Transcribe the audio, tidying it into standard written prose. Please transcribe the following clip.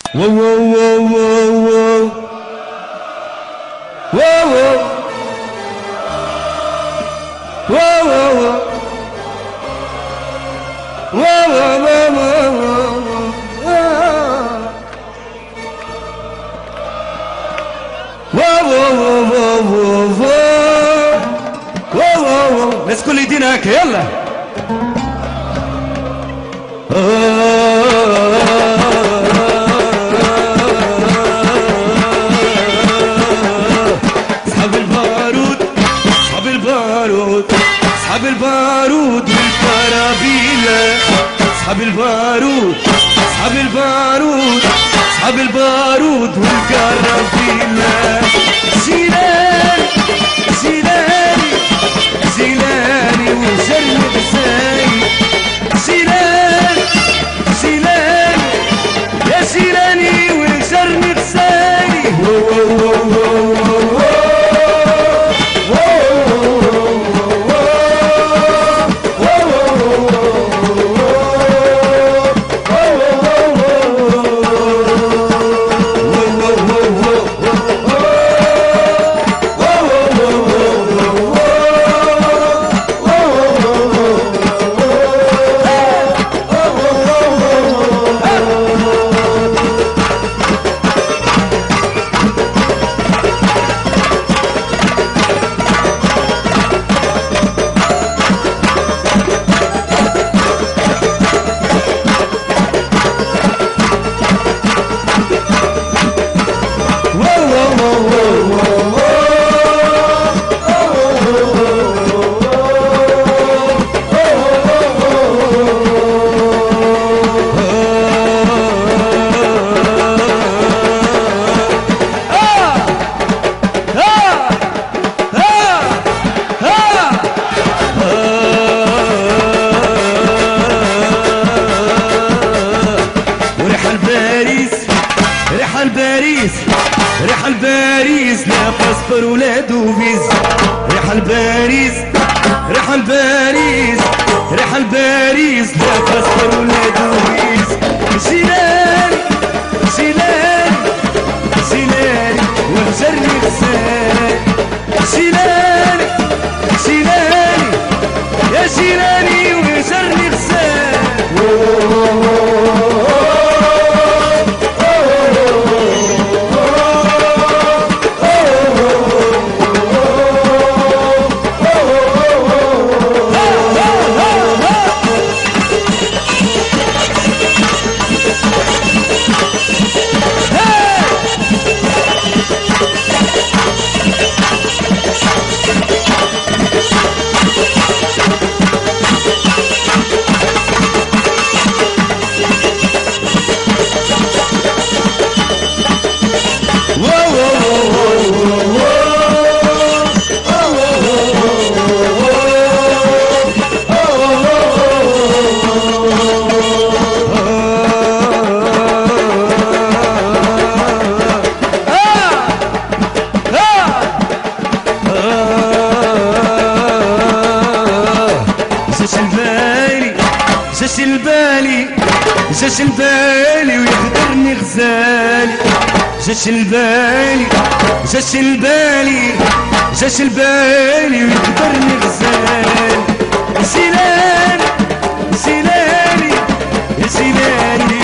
واو واو واو واو واو واو الناس كل يدينا هكا يلا اصحاب البارود اصحاب البارود اصحاب البارود والكرابيلة اصحاب البارود اصحاب البارود اصحاب البارود والكرابيلة زيلان زيلاني زيلاني وجرني بساي زيلان زيلاني يا زيلاني وجرني بساي ريحة الباريس لا باسبور ولا دوفيز ريحة الباريس ريحة الباريس ريحة الباريس لا باسبور ولا دوفيز زيلاني زيلاني زيلاني وجرني غزالي زيلاني زيلاني يا زيلاني وجرني غزالي جاش البالي ويخدرني غزالي جاش البالي جاش البالي جاش البالي ويخدرني غزالي زيلاني زيلاني زيلاني